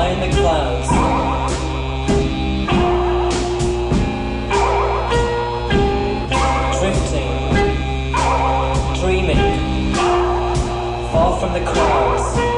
high in the clouds. Drifting, dreaming, far from the crowds.